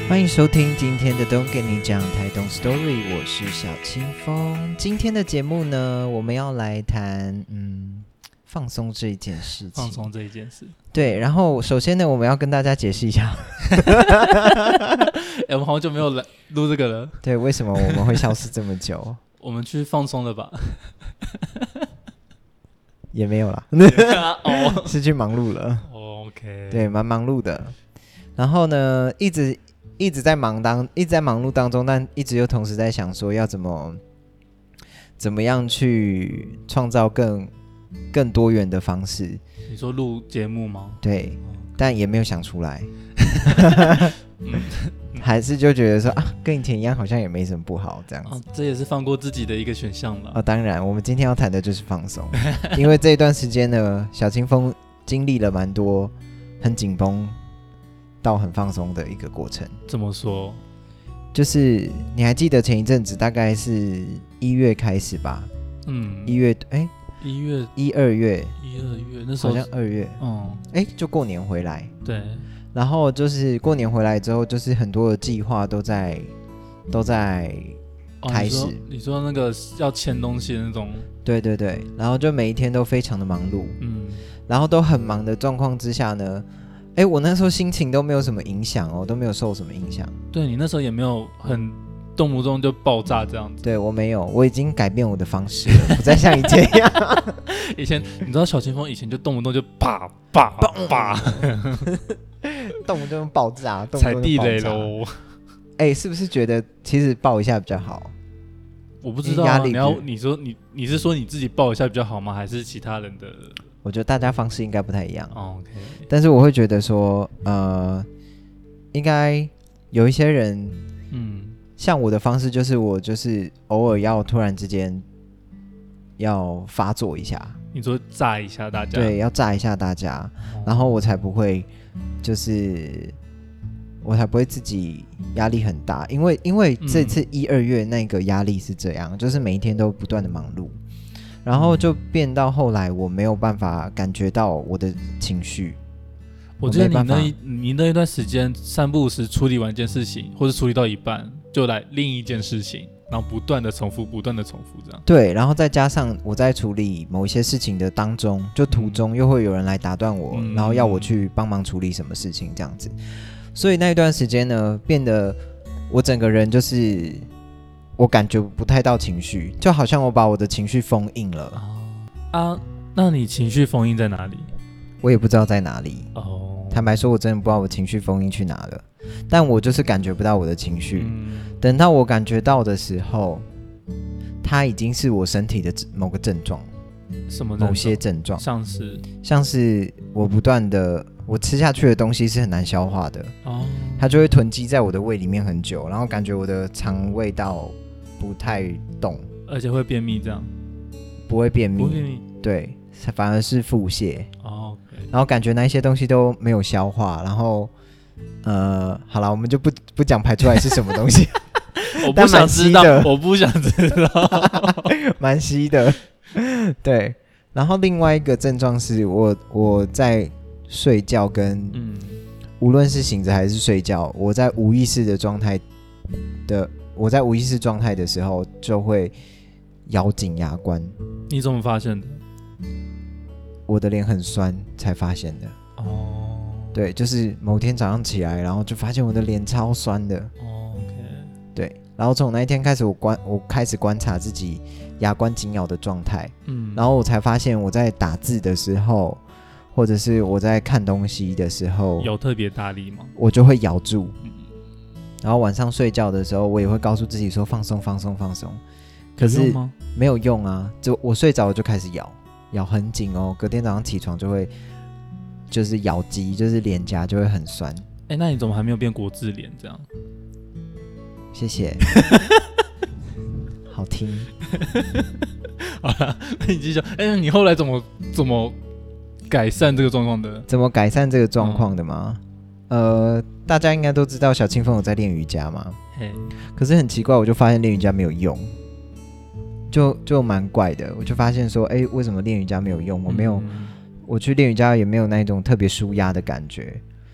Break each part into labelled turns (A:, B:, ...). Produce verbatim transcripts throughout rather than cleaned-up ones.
A: 欢迎收听今天的东跟你讲台东 Story， 我是小清风。今天的节目呢，我们要来谈嗯放松这一件事情。
B: 放松这一件事，
A: 对。然后首先呢，我们要跟大家解释一下，
B: 哎、我们好久没有来录这个了。
A: 对，为什么我们会消失这么久？
B: 我们去放松了吧？
A: 也没有啦，
B: 哦
A: 是去忙碌了。
B: 哦 OK，
A: 对，蛮忙碌的。然后呢，一直一直在忙当，一直在忙碌当中，但一直又同时在想说要怎么怎么样去创造更更多元的方式。
B: 你说录节目吗？
A: 对，
B: 哦、
A: 但也没有想出来。嗯、还是就觉得说啊，跟以前一样，好像也没什么不好这样子。
B: 哦、这也是放过自己的一个选项了。
A: 哦，当然，我们今天要谈的就是放松，因为这一段时间呢，小清风经历了蛮多很紧绷到很放松的一个过程。
B: 怎么说？
A: 就是你还记得前一阵子大概是一月开始吧？
B: 嗯，
A: 一月哎，
B: 一月
A: 一二月，
B: 一二月那时候
A: 好像二月，
B: 嗯，
A: 哎，就过年回来。
B: 对。
A: 然后就是过年回来之后，就是很多的计划都在都在开始、哦
B: 你。你说那个要签东西的那种，
A: 对对对，然后就每一天都非常的忙碌，
B: 嗯，
A: 然后都很忙的状况之下呢，哎，我那时候心情都没有什么影响哦，都没有受什么影响。
B: 对，你那时候也没有很动不动就爆炸这样子。
A: 对，我没有，我已经改变我的方式了，不再像以前一样。
B: 以前你知道小清风以前就动不动就啪啪啪，
A: 动不动爆炸，动不动
B: 踩地雷喽。
A: 哎，是不是觉得其实爆一下比较好？
B: 我不知道、啊，压力你要你说你你是说你自己爆一下比较好吗？还是其他人的？
A: 我觉得大家方式应该不太一样。
B: 哦、OK，
A: 但是我会觉得说，呃，应该有一些人，嗯，像我的方式就是我就是偶尔要突然之间要发作一下。
B: 你说炸一下大家？
A: 对，要炸一下大家，哦、然后我才不会就是我才不会自己压力很大，因为因为这次一二月那个压力是这样，嗯、就是每一天都不断的忙碌。然后就变到后来，我没有办法感觉到我的情绪。
B: 我记得你那一你那一段时间三不五时处理完一件事情，或者处理到一半，就来另一件事情，然后不断的重复，不断的重复这样。
A: 对，然后再加上我在处理某一些事情的当中，就途中又会有人来打断我，嗯、然后要我去帮忙处理什么事情这样子。所以那一段时间呢，变得我整个人就是。我感觉不太到情绪，就好像我把我的情绪封印了。
B: 啊，啊那你情绪封印在哪里？
A: 我也不知道在哪里。
B: 哦，
A: 坦白说，我真的不知道我情绪封印去哪了。但我就是感觉不到我的情绪。
B: 嗯、
A: 等到我感觉到的时候，它已经是我身体的某个症状。
B: 什么？
A: 某些症状，
B: 像是
A: 像是我不断的，我吃下去的东西是很难消化的。
B: 哦，
A: 它就会囤积在我的胃里面很久，然后感觉我的肠胃道不太动，
B: 而且会便秘，这样
A: 不会便秘，
B: 不会便秘，
A: 对，反而是腹泻。
B: 哦 okay、
A: 然后感觉那一些东西都没有消化，然后呃，好了，我们就不不讲排出来是什么东西，
B: 我不想知道，我不想知道，
A: 蛮稀的，对。然后另外一个症状是我我在睡觉跟，嗯，无论是醒着还是睡觉，我在无意识的状态的。我在无意识状态的时候就会咬紧牙关。
B: 你怎么发现的？
A: 我的脸很酸才发现的。
B: 哦，
A: 对，就是某天早上起来，然后就发现我的脸超酸的。
B: 哦 ，OK，
A: 对，然后从那一天开始我观，我开始观察自己牙关紧咬的状态。嗯，然后我才发现我在打字的时候，或者是我在看东西的时候，
B: 有特别大力吗？
A: 我就会咬住。嗯，然后晚上睡觉的时候，我也会告诉自己说放松、放松、放松。可是没有用啊！就我睡着我就开始咬，咬很紧哦。隔天早上起床就会，就是咬肌，就是脸颊就会很酸。
B: 哎，那你怎么还没有变国字脸这样？
A: 谢谢，好听。
B: 好了，那你继续。哎，你后来怎么怎么改善这个状况的？
A: 怎么改善这个状况的吗？嗯、呃，大家应该都知道小清风有在练瑜伽嘛。
B: 嘿，
A: 可是很奇怪，我就发现练瑜伽没有用，就就蛮怪的。我就发现说，哎，为什么练瑜伽没有用？我没有，嗯、我去练瑜伽也没有那种特别舒压的感觉。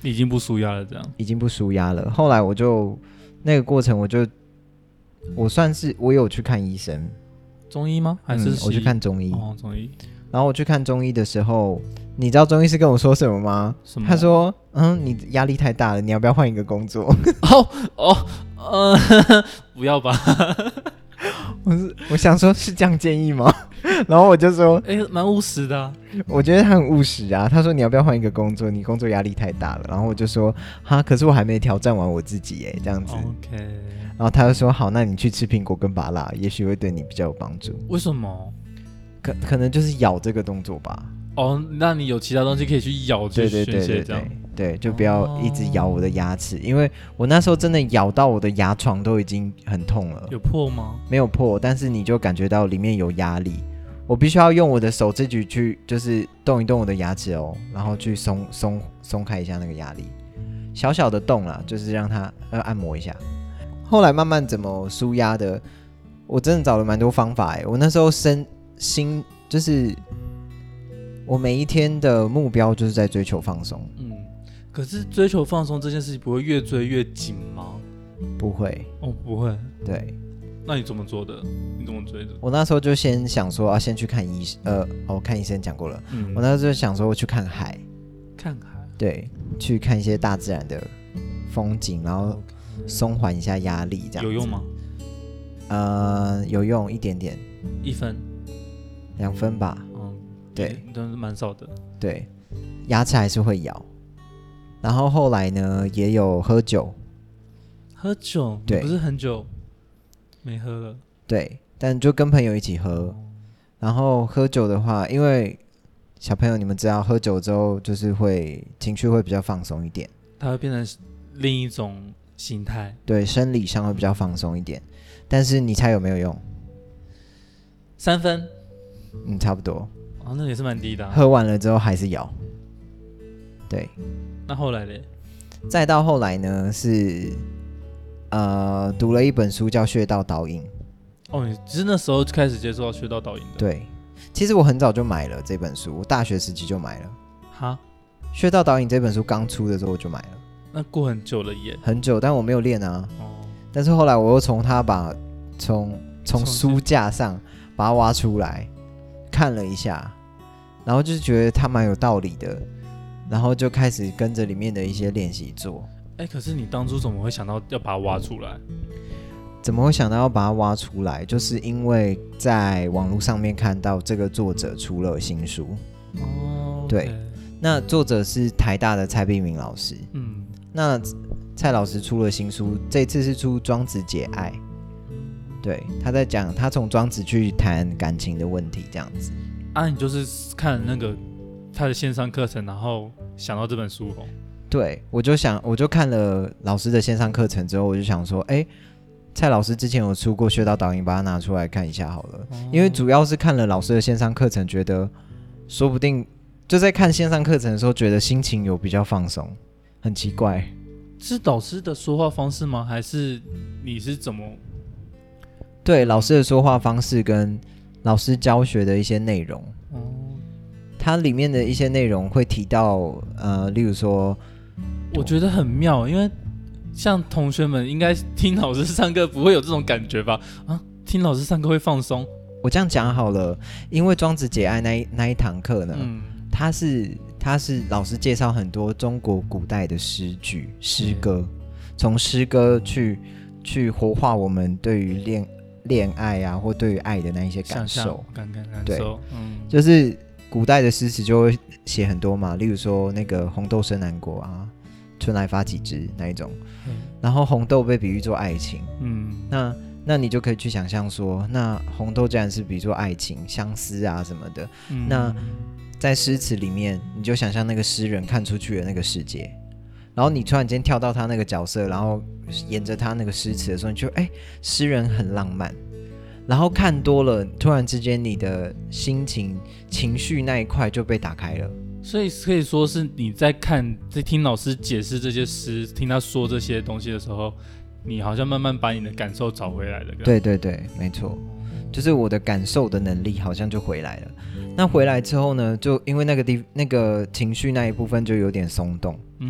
B: 已经不舒压了，这样
A: 已经不舒压了。后来我就那个过程，我就我算是我有去看医生，
B: 中医吗？还是、嗯、
A: 我去看中医？
B: 哦，中医。
A: 然后我去看中医的时候，你知道中医师跟我说什么吗？
B: 什么？
A: 他说：“嗯，你压力太大了，你要不要换一个工作？”
B: 哦哦，呃，不要吧。
A: 我是我想说，是这样建议吗？然后我就说，
B: 哎、欸，蛮务实的、啊。
A: 我觉得他很务实啊。他说你要不要换一个工作？你工作压力太大了。然后我就说，哈，可是我还没挑战完我自己耶，这样子。
B: OK。
A: 然后他就说，好，那你去吃苹果跟芭乐，也许会对你比较有帮助。
B: 为什么？
A: 可可能就是咬这个动作吧。
B: 哦，那你有其他东西可以去咬，去宣泄这样。
A: 对，就不要一直咬我的牙齿、哦，因为我那时候真的咬到我的牙床都已经很痛了。
B: 有破吗？
A: 没有破，但是你就感觉到里面有压力。我必须要用我的手自己去，就是动一动我的牙齿哦，然后去松松松开一下那个压力，小小的动啦，就是让它呃按摩一下。后来慢慢怎么舒压的，我真的找了蛮多方法哎。我那时候身心就是我每一天的目标就是在追求放松。
B: 嗯。可是追求放松这件事情不会越追越紧吗？
A: 不会
B: 哦，不会。
A: 对，
B: 那你怎么做的？你怎么追的？
A: 我那时候就先想说啊，先去看医生，呃，哦，看医生讲过了。嗯，我那时候就想说我去看海，
B: 看海，
A: 对，去看一些大自然的风景，然后松缓一下压力，这样子。
B: 有用吗？
A: 呃，有用一点点，
B: 一分、
A: 两分吧。
B: 嗯，
A: 对，
B: 但是蛮少的。
A: 对，牙齿还是会咬。然后后来呢，也有喝酒。
B: 喝酒？
A: 对，
B: 不是很久没喝了。
A: 对，但就跟朋友一起喝。哦、然后喝酒的话，因为小朋友你们知道，喝酒之后就是会情绪会比较放松一点，
B: 它会变成另一种心态。
A: 对，生理上会比较放松一点。但是你猜有没有用？
B: 三分。
A: 嗯，差不多。
B: 哦，那也是蛮低的、啊。
A: 喝完了之后还是咬。对。
B: 那后来嘞？
A: 再到后来呢，是呃读了一本书叫《穴道导引》。
B: 哦，你是那时候开始接触到穴道导引的？
A: 对，其实我很早就买了这本书，我大学时期就买了。
B: 哈，
A: 《穴道导引》这本书刚出的时候我就买了。
B: 那过很久了耶。
A: 很久，但我没有练啊。
B: 哦。
A: 但是后来我又从它把从从书架上把它挖出来看了一下，然后就觉得它蛮有道理的。然后就开始跟着里面的一些练习做。
B: 哎，可是你当初怎么会想到要把它挖出来？
A: 怎么会想到要把它挖出来？就是因为在网络上面看到这个作者出了新书。
B: 哦， okay、
A: 对，那作者是台大的蔡碧明老师。嗯，那蔡老师出了新书，这次是出《庄子解爱》。对，他在讲他从庄子去谈感情的问题，这样子。
B: 啊，你就是看那个他的线上课程，然后想到这本书哦。
A: 对，我就想，我就看了老师的线上课程之后，我就想说，哎，蔡老师之前有出过穴道导引，把它拿出来看一下好了。哦、因为主要是看了老师的线上课程，觉得说不定就在看线上课程的时候，觉得心情有比较放松，很奇怪。
B: 是老师的说话方式吗？还是你是怎么？
A: 对，老师的说话方式跟老师教学的一些内容。哦。它里面的一些内容会提到，呃，例如说，
B: 我觉得很妙，因为像同学们应该听老师上课不会有这种感觉吧？啊，听老师上课会放松。
A: 我这样讲好了，因为庄子解爱那一那一堂课呢，嗯、它是它是老师介绍很多中国古代的诗句、诗歌，从诗歌去去活化我们对于恋恋爱啊，或对于爱的那一些感受，
B: 感感感受，
A: 对，
B: 嗯，
A: 就是。古代的诗词就会写很多嘛，例如说那个红豆生南国啊，春来发几枝那一种，嗯、然后红豆被比喻作爱情，嗯，那那你就可以去想象说，那红豆既然是比喻作爱情、相思啊什么的，嗯、那在诗词里面，你就想象那个诗人看出去的那个世界，然后你突然间跳到他那个角色，然后沿着他那个诗词的时候，你就哎，诗人很浪漫。然后看多了，突然之间你的心情、情绪那一块就被打开了。
B: 所以可以说是你在看、在听老师解释这些诗、听他说这些东西的时候，你好像慢慢把你的感受找回来了。
A: 对对对，没错，就是我的感受的能力好像就回来了。那回来之后呢，就因为那个地那个情绪那一部分就有点松动，嗯，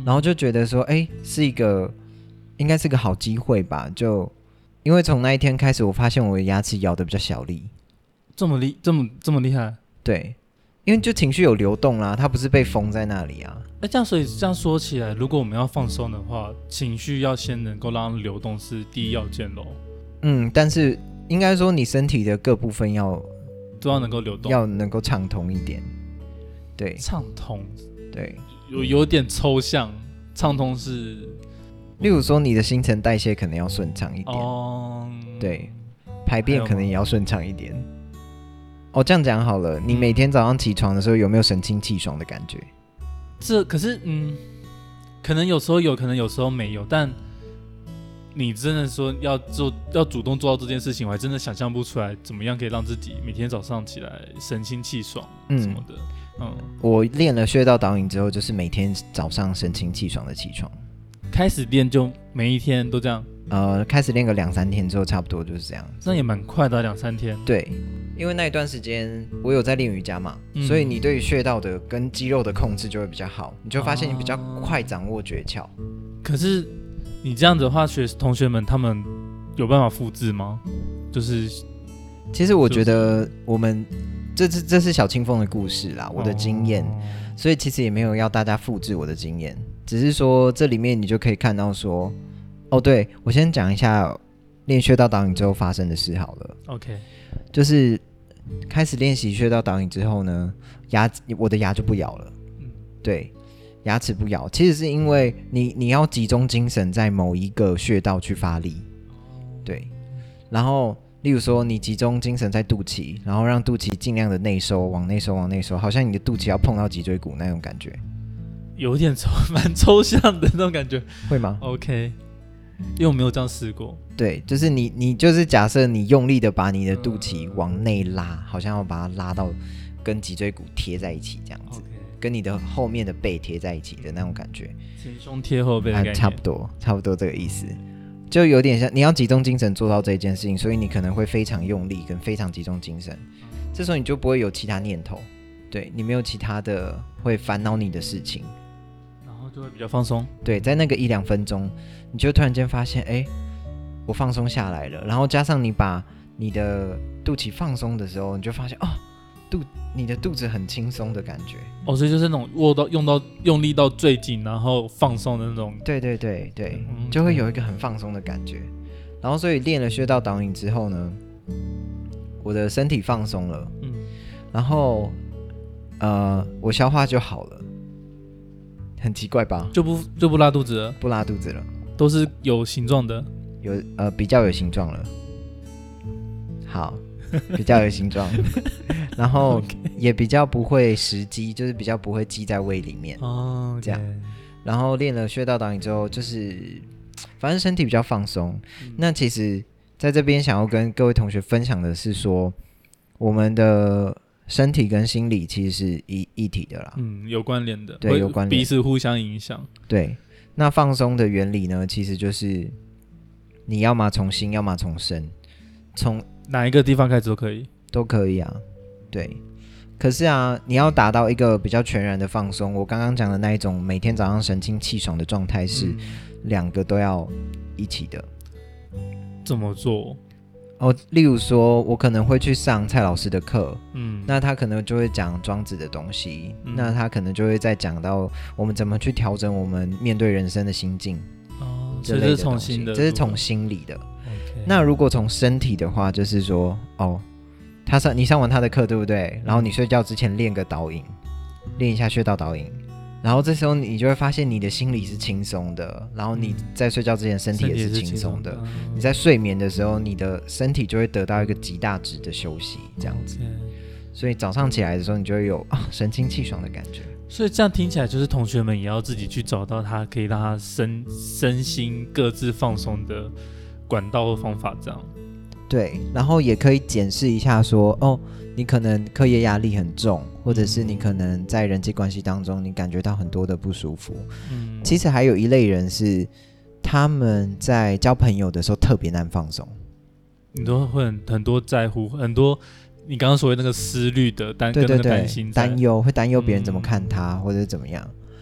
A: 然后就觉得说，哎，是一个应该是个好机会吧。就因为从那一天开始，我发现我的牙齿咬得比较小力，
B: 这么厉这么这么厉害？
A: 对，因为就情绪有流动啦，它不是被封在那里啊。
B: 那这样所以这样说起来，如果我们要放松的话，情绪要先能够让它流动是第一要件咯。
A: 嗯，但是应该说你身体的各部分要
B: 都要能够流动，
A: 要能够畅通一点。对，
B: 畅通，
A: 对，
B: 有有点抽象。畅通是，
A: 例如说你的新陈代谢可能要顺畅一点，哦，对，排便可能也要顺畅一点。哦，这样讲好了，你每天早上起床的时候有没有神清气爽的感觉？
B: 这可是，嗯，可能有时候有，可能有时候没有，但你真的说要做，要主动做到这件事情，我还真的想象不出来怎么样可以让自己每天早上起来神清气爽什么的。嗯，嗯
A: 我练了穴道导引之后，就是每天早上神清气爽的起床。
B: 开始练就每一天都这样？
A: 呃，开始练个两三天之后，差不多就是这样。
B: 那也蛮快的，两三天。
A: 对，因为那一段时间我有在练瑜伽嘛，嗯、所以你对于穴道的跟肌肉的控制就会比较好，你就发现你比较快掌握诀窍。
B: 可是你这样子的话，学同学们他们有办法复制吗？就是，
A: 其实我觉得我们这是这是小清风的故事啦，我的经验，哦、所以其实也没有要大家复制我的经验，只是说这里面你就可以看到说。哦，对，我先讲一下练穴道导引之后发生的事好了。
B: OK，
A: 就是开始练习穴道导引之后呢，牙我的牙就不咬了。嗯，对，牙齿不咬，其实是因为你你要集中精神在某一个穴道去发力。对，然后例如说你集中精神在肚脐，然后让肚脐尽量的内收，往内收，往内收，好像你的肚脐要碰到脊椎骨那种感觉。
B: 有点抽，蛮抽象的那种感觉。
A: 会吗
B: ？OK。因为我没有这样试过。
A: 对，就是你，你就是假设你用力的把你的肚脐往内拉，好像要把它拉到跟脊椎骨贴在一起这样子， okay. 跟你的后面的背贴在一起的那种感觉。
B: 前胸贴后背的概念、啊、
A: 差不多，差不多这个意思。就有点像你要集中精神做到这件事情，所以你可能会非常用力跟非常集中精神，这时候你就不会有其他念头，对你没有其他的会烦恼你的事情。
B: 就会比较放松。
A: 对，在那个一两分钟，你就突然间发现，哎，我放松下来了。然后加上你把你的肚脐放松的时候，你就发现，哦，肚你的肚子很轻松的感觉。
B: 哦，所以就是那种握到用到用力到最紧，然后放松的那种。
A: 对对对对，嗯、就会有一个很放松的感觉。然后所以练了穴道导引之后呢，我的身体放松了，嗯，然后呃，我消化就好了。很奇怪吧？
B: 就不就不拉肚子了，
A: 不拉肚子了，
B: 都是有形状的，
A: 有呃比较有形状了。好，比较有形状，然后也比较不会食积，就是比较不会积在胃里面。哦， okay. 这样。然后练了穴道导引之后，就是反正身体比较放松。嗯、那其实在这边想要跟各位同学分享的是说，我们的。身体跟心理其实是 一, 一体的啦，
B: 嗯，有关联的，
A: 对，有关联，
B: 彼此互相影响。
A: 对，那放松的原理呢，其实就是你要么从心，要么从身，从
B: 哪一个地方开始都可以，
A: 都可以啊。对，可是啊，你要达到一个比较全然的放松，我刚刚讲的那一种每天早上神清气爽的状态是、嗯、两个都要一起的。
B: 怎么做？
A: 哦，例如说我可能会去上蔡老师的课，嗯，那他可能就会讲庄子的东西、嗯、那他可能就会再讲到我们怎么去调整我们面对人生的心境，哦，这是从心的，这是从心理的。Okay. 那如果从身体的话，就是说，哦，他上你上完他的课对不对？然后你睡觉之前练个导引，练一下穴道导引，然后这时候你就会发现你的心理是轻松的，然后你在睡觉之前身体也是轻松的、嗯、你在睡眠的时候你的身体就会得到一个极大值的休息这样子、okay. 所以早上起来的时候你就会有、啊、神清气爽的感觉。
B: 所以这样听起来就是同学们也要自己去找到他可以让他 身, 身心各自放松的管道或方法这样。
A: 对，然后也可以检视一下说，哦，你可能课业压力很重，或者是你可能在人际关系当中你感觉到很多的不舒服、嗯、其实还有一类人是他们在交朋友的时候特别难放松，
B: 你都会 很, 很多在乎很多你刚刚所谓那个思虑的担，对对对，
A: 担忧，会担忧别人怎么看他、嗯、或者是怎么样。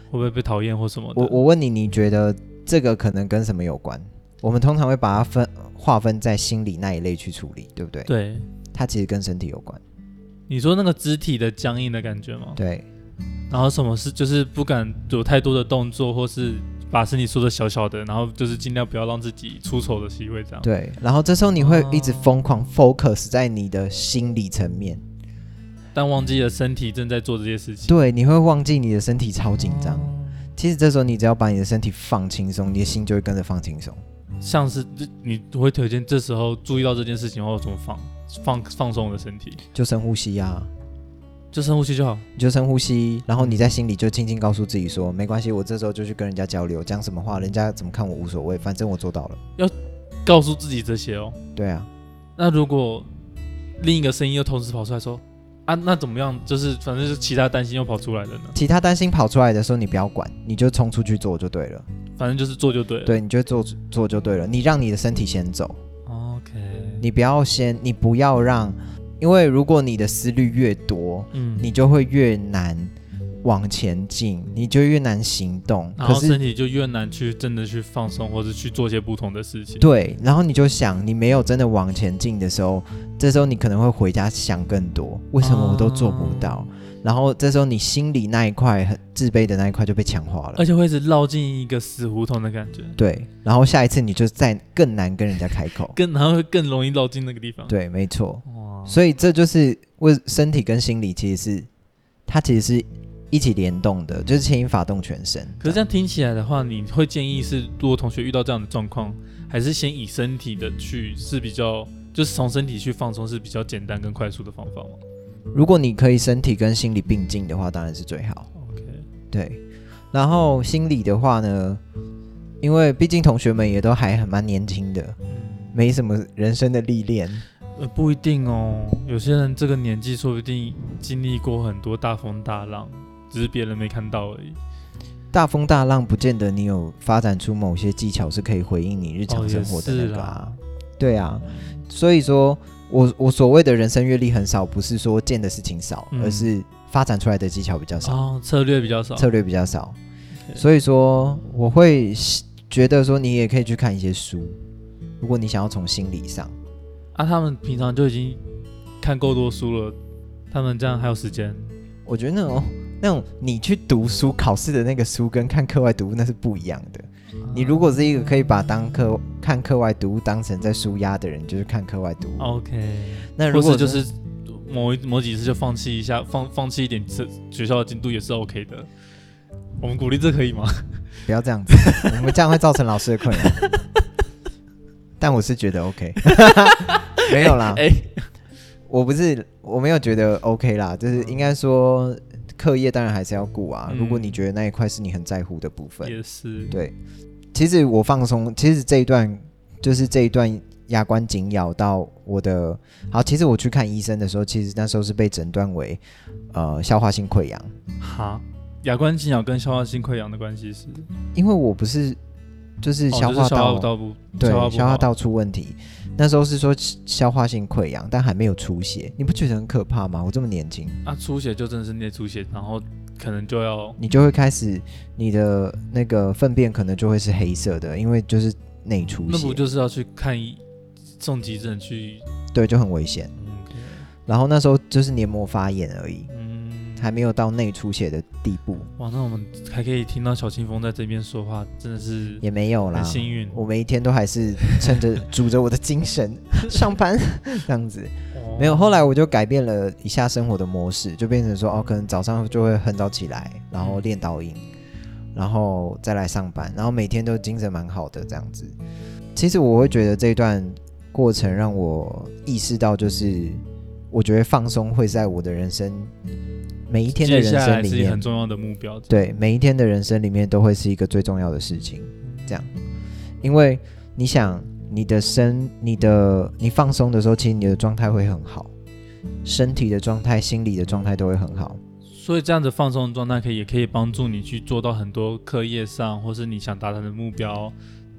B: 会不会被讨厌或什么的？
A: 我我问你，你觉得这个可能跟什么有关？我们通常会把它分划分在心理那一类去处理，对不对？
B: 对，
A: 它其实跟身体有关。
B: 你说那个肢体的僵硬的感觉吗？
A: 对。
B: 然后什么是就是不敢有太多的动作，或是把身体缩得小小的，然后就是尽量不要让自己出丑的机会这样。
A: 对，然后这时候你会一直疯狂 focus 在你的心理层面，
B: 但忘记了身体正在做这些事情。
A: 对，你会忘记你的身体超紧张。其实这时候你只要把你的身体放轻松，你的心就会跟着放轻松。
B: 像是你会推荐这时候注意到这件事情后怎么放放放松我的身体？
A: 就深呼吸啊，
B: 就深呼吸就好。
A: 你就深呼吸，然后你在心里就轻轻告诉自己说，没关系，我这时候就去跟人家交流，讲什么话，人家怎么看我无所谓，反正我做到了。
B: 要告诉自己这些哦。
A: 对啊。
B: 那如果另一个声音又同时跑出来说，啊，那怎么样？就是反正就是其他担心又跑出来了呢？
A: 其他担心跑出来的时候，你不要管，你就冲出去做就对了。
B: 反正就是做就对了。
A: 对，你就做做就对了。你让你的身体先走。
B: OK。
A: 你不要先，你不要让，因为如果你的思虑越多，嗯，你就会越难往前进，你就越难行动，
B: 然后身体就越难去真的去放松，或者去做一些不同的事情。
A: 对，然后你就想，你没有真的往前进的时候，这时候你可能会回家想更多，为什么我都做不到？啊，然后这时候你心里那一块很自卑的那一块就被强化了，
B: 而且会一直绕进一个死胡同的感觉。
A: 对，然后下一次你就再更难跟人家开口，
B: 更然后会更容易绕进那个地方。
A: 对，没错。所以这就是为身体跟心理其实是它其实是一起联动的，就是牵引发动全身。
B: 可是这样听起来的话，你会建议是，如果同学遇到这样的状况，还是先以身体的去是比较，就是从身体去放松是比较简单跟快速的方法吗？
A: 如果你可以身体跟心理并进的话，当然是最好。
B: OK。
A: 对，然后心理的话呢，因为毕竟同学们也都还很蛮年轻的，嗯，没什么人生的历练。
B: 呃，不一定哦，有些人这个年纪说不定经历过很多大风大浪，只是别人没看到而已。
A: 大风大浪不见得你有发展出某些技巧是可以回应你日常生活的那个啊。哦，对啊，所以说我我所谓的人生阅历很少，不是说见的事情少，嗯，而是发展出来的技巧比较少，
B: 哦，策略比较少，
A: 策略比较少。Okay. 所以说我会觉得说你也可以去看一些书，如果你想要从心理上。
B: 啊，他们平常就已经看够多书了，他们这样还有时间？
A: 我觉得那种那种你去读书考试的那个书跟看课外读物那是不一样的。啊，你如果是一个可以把当课看课外读物当成在书压的人，就是看课外读物。
B: OK。
A: 那如果
B: 是就是某某几次就放弃一下，放放弃一点学校的进度也是 OK 的。我们鼓励这可以吗？
A: 不要这样子，我们这样会造成老师的困扰。但我是觉得 OK。没有啦，欸欸，我不是我没有觉得 OK 啦，就是应该说课业当然还是要顾啊，嗯，如果你觉得那一块是你很在乎的部分，
B: 也是
A: 对。其实我放松，其实这一段就是这一段牙关紧咬到我的，好，其实我去看医生的时候，其实那时候是被诊断为呃消化性溃疡。
B: 哈，牙关紧咬跟消化性溃疡的关系是？
A: 因为我不是就是消化道，哦，就是消化道不对，消化, 消化道出问题。那时候是说消化性溃疡，但还没有出血，你不觉得很可怕吗？我这么年轻
B: 啊，出血就真的是内出血，然后可能就要
A: 你就会开始你的那个粪便可能就会是黑色的，因为就是内出血。
B: 那不就是要去看送急诊去？
A: 对，就很危险。嗯，然后那时候就是黏膜发炎而已，嗯，还没有到内出血的地步。
B: 哇，那我们还可以听到小清风在这边说话，真的是
A: 也没有啦，
B: 很幸运。
A: 我每一天都还是趁着煮着我的精神上班这样子。哦，没有，后来我就改变了一下生活的模式，就变成说哦，可能早上就会很早起来，然后练导引，然后再来上班，然后每天都精神蛮好的这样子。其实我会觉得这一段过程让我意识到，就是我觉得放松会在我的人生每一天的人生里面，接下来是
B: 很重要的目标。
A: 对，每一天的人生里面都会是一个最重要的事情。这样，因为你想，你的身、你的你放松的时候，其实你的状态会很好，身体的状态、心理的状态都会很好。
B: 所以这样子放松的状态，可以也可以帮助你去做到很多课业上，或是你想达成的目标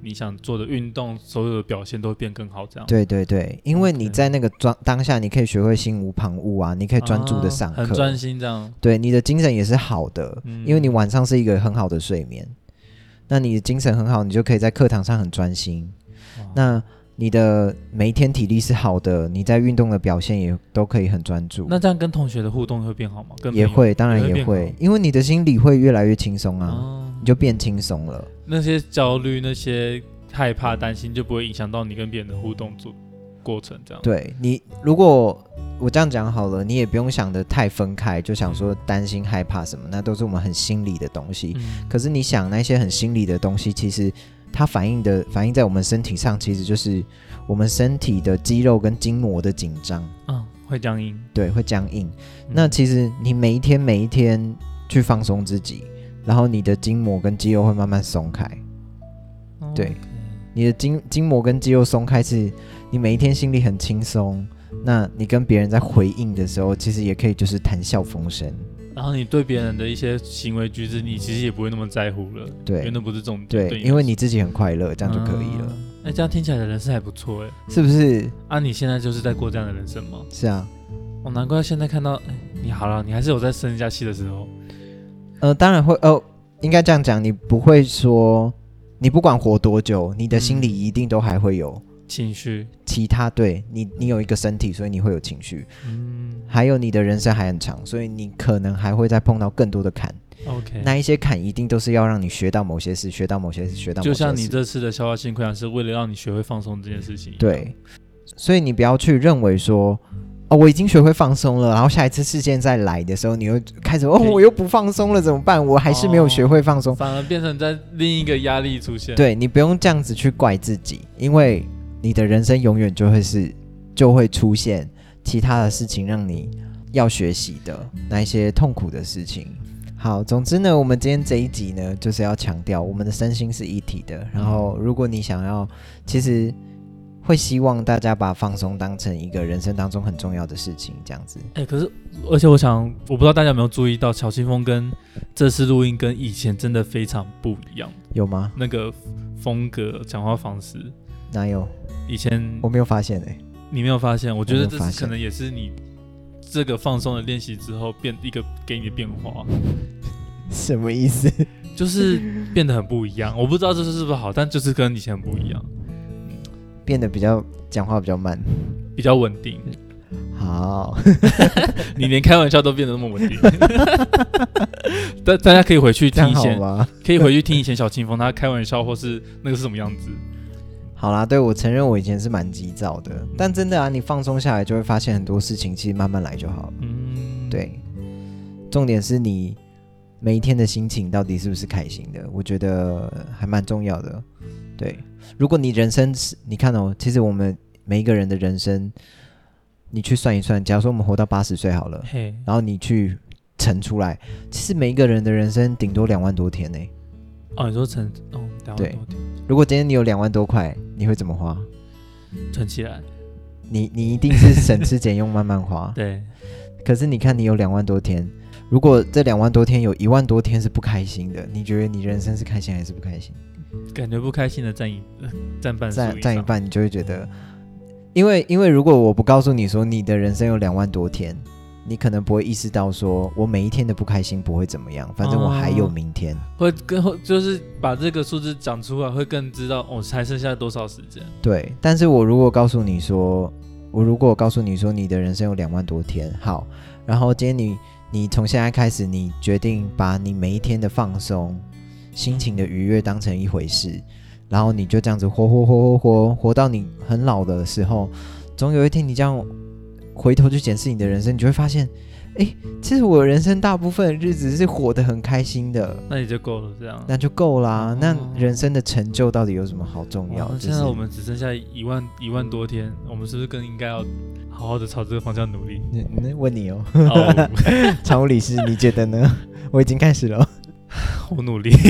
B: 你想做的运动，所有的表现都会变更好，这样。
A: 对对对，因为你在那个当下，你可以学会心无旁骛啊，你可以专注的上课，
B: 啊、很专心这样。
A: 对，你的精神也是好的，嗯、因为你晚上是一个很好的睡眠，那你的精神很好，你就可以在课堂上很专心。那你的每一天体力是好的，你在运动的表现也都可以很专注。
B: 那这样跟同学的互动会变好吗？跟
A: 也会，当然也 会, 也会因为你的心理会越来越轻松啊、哦，你就变轻松了。
B: 那些焦虑、那些害怕、担心就不会影响到你跟别人的互动做过程，这样。
A: 对你，如果我这样讲好了，你也不用想得太分开，就想说担心、害怕什么，那都是我们很心理的东西。嗯、可是你想那些很心理的东西，其实它反映的反映在我们身体上，其实就是我们身体的肌肉跟筋膜的紧张，
B: 嗯，会僵硬，
A: 对，会僵硬。嗯、那其实你每一天每一天去放松自己，然后你的筋膜跟肌肉会慢慢松开。哦、对， okay. 你的 筋, 筋膜跟肌肉松开，是你每一天心里很轻松。那你跟别人在回应的时候，其实也可以就是谈笑风生。
B: 然后你对别人的一些行为举止，你其实也不会那么在乎了，
A: 对，
B: 因为那不是重点。
A: 对，因为你自己很快乐，这样就可以了。
B: 哎、嗯，这样听起来的人生还不错哎，
A: 是不是？
B: 啊，你现在就是在过这样的人生吗？
A: 是啊。
B: 哦，难怪现在看到，哎，你好了，你还是有在生一下气的时候。
A: 呃，当然会，哦，应该这样讲，你不会说，你不管活多久，你的心里一定都还会有。嗯，
B: 情绪，
A: 其他对你，你有一个身体，所以你会有情绪。嗯，还有你的人生还很长，所以你可能还会再碰到更多的坎。
B: OK，
A: 那一些坎一定都是要让你学到某些事，学到某些事，学到某些事。
B: 就像你这次的消化性溃疡是为了让你学会放松这件事情。
A: 对，所以你不要去认为说，哦，我已经学会放松了，然后下一次事件再来的时候，你又开始哦，我又不放松了，怎么办？我还是没有学会放松，哦，
B: 反而变成在另一个压力出现。
A: 对，你不用这样子去怪自己，因为你的人生永远就会是就会出现其他的事情让你要学习的那一些痛苦的事情。好，总之呢，我们今天这一集呢，就是要强调我们的身心是一体的。然后，如果你想要，其实会希望大家把放松当成一个人生当中很重要的事情，这样子。
B: 哎、欸，可是而且我想，我不知道大家有没有注意到，小清风跟这次录音跟以前真的非常不一样。
A: 有吗？
B: 那个风格、讲话方式。
A: 哪有？
B: 以前
A: 我没有发现哎、欸，
B: 你没有发现？我觉得这可能也是你这个放松的练习之后变一个给你的变化。
A: 什么意思？
B: 就是变得很不一样。我不知道这是不是好，但就是跟以前很不一样，
A: 变得比较讲话比较慢，
B: 比较稳定。
A: 好，
B: 你连开玩笑都变得那么稳定。大大家可以回去听以前，可以回去听以前小清风他开玩笑或是那个是什么样子。
A: 好啦，对，我承认我以前是蛮急躁的，但真的啊，你放松下来就会发现很多事情其实慢慢来就好了。嗯，对，重点是你每一天的心情到底是不是开心的，我觉得还蛮重要的。对，如果你人生，你看哦，其实我们每一个人的人生，你去算一算，假如说我们活到八十岁好了，然后你去乘出来，其实每一个人的人生顶多两万多天呢。
B: 哦，你说乘哦，两万多天。
A: 如果今天你有两万多块，你会怎么花？
B: 存起来。
A: 你你一定是省吃俭用慢慢花。
B: 对。可
A: 是你看，你有两万多天，如果这两万多天有一万多天是不开心的，你觉得你人生是开心还是不开心？
B: 感觉不开心的占一占半数以上，
A: 占一半，你就会觉得，因为因为如果我不告诉你说你的人生有两万多天，你可能不会意识到说我每一天的不开心不会怎么样，反正我还有明天。
B: 哦、会更就是把这个数字讲出来，会更知道哦还剩下多少时间。
A: 对，但是我如果告诉你说，我如果告诉你说你的人生有两万多天，好，然后今天你你从现在开始，你决定把你每一天的放松、心情的愉悦当成一回事，然后你就这样子活活活活活活到你很老的时候，总有一天你这样回头去检视你的人生，你就会发现，哎，其实我人生大部分的日子是活得很开心的。
B: 那也就够了，这样那
A: 就够啦、哦。那人生的成就到底有什么好重要？
B: 现在我们只剩下一万一万多天，我们是不是更应该要好好的朝这个方向努力？
A: 那问你哦，哦常务理事，你觉得呢？我已经开始了，
B: 我努力。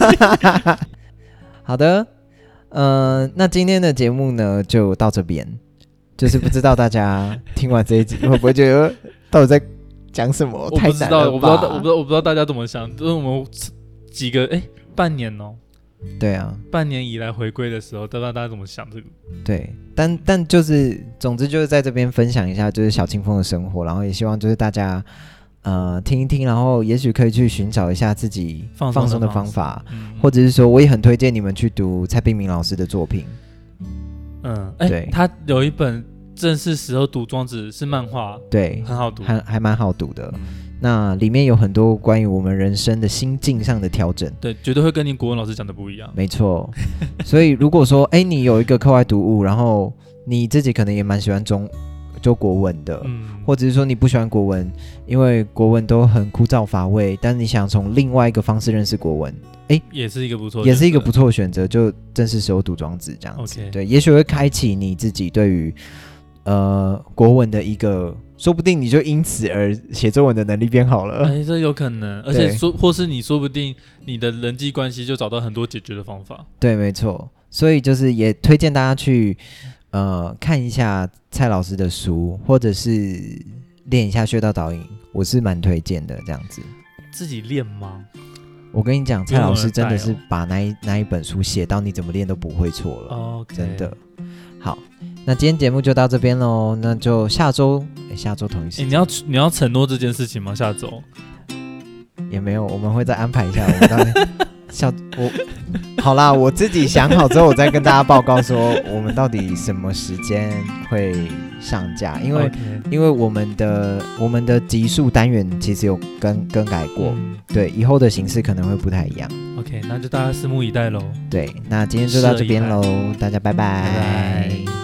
A: 好的，呃，那今天的节目呢就到这边。就是不知道大家听完这一集会不会觉得到底在讲什么？太难了吧？
B: 我不知道，我不知道，我不知道，我不知道大家怎么想。就是我们几个哎，半年哦，
A: 对啊，
B: 半年以来回归的时候，不知道大家怎么想这个？
A: 对，但但就是总之就是在这边分享一下就是小清风的生活，然后也希望就是大家呃听一听，然后也许可以去寻找一下自己放松的方法，嗯、或者是说我也很推荐你们去读蔡冰明老师的作品。
B: 嗯，哎、欸，他有一本正是时候读庄子是漫画，
A: 对，
B: 很好读，
A: 还还蛮好读的。嗯，那里面有很多关于我们人生的心境上的调整，
B: 对，绝对会跟你国文老师讲的不一样。
A: 没错，所以如果说，哎、欸，你有一个课外读物，然后你自己可能也蛮喜欢中就国文的，嗯，或者是说你不喜欢国文，因为国文都很枯燥乏味，但你想从另外一个方式认识国文，哎、欸，
B: 也是一个不错，
A: 也是一个不错的选择，就正是时候读庄子这样子，
B: okay.
A: 对，也许会开启你自己对于呃国文的一个。说不定你就因此而写作文的能力变好了，
B: 哎、欸，这有可能，而且说，或是你说不定你的人际关系就找到很多解决的方法。
A: 对，没错，所以就是也推荐大家去呃看一下蔡老师的书，或者是练一下穴道导引，我是蛮推荐的。这样子
B: 自己练吗？
A: 我跟你讲，蔡老师真的是把那一那一本书写到你怎么练都不会错了，
B: 哦 okay.
A: 真的。好，那今天节目就到这边咯，那就下周，下周同一时间、
B: 欸、你要你要承诺这件事情吗？下周
A: 也没有，我们会再安排一下。我们到底下我好啦，我自己想好之后，我再跟大家报告说我们到底什么时间会上架，因为、okay. 因为我们的我们的集数单元其实有更更改过、嗯，对，以后的形式可能会不太一样。
B: OK， 那就大家拭目以待喽。
A: 对，那今天就到这边喽，大家拜拜。
B: 拜拜。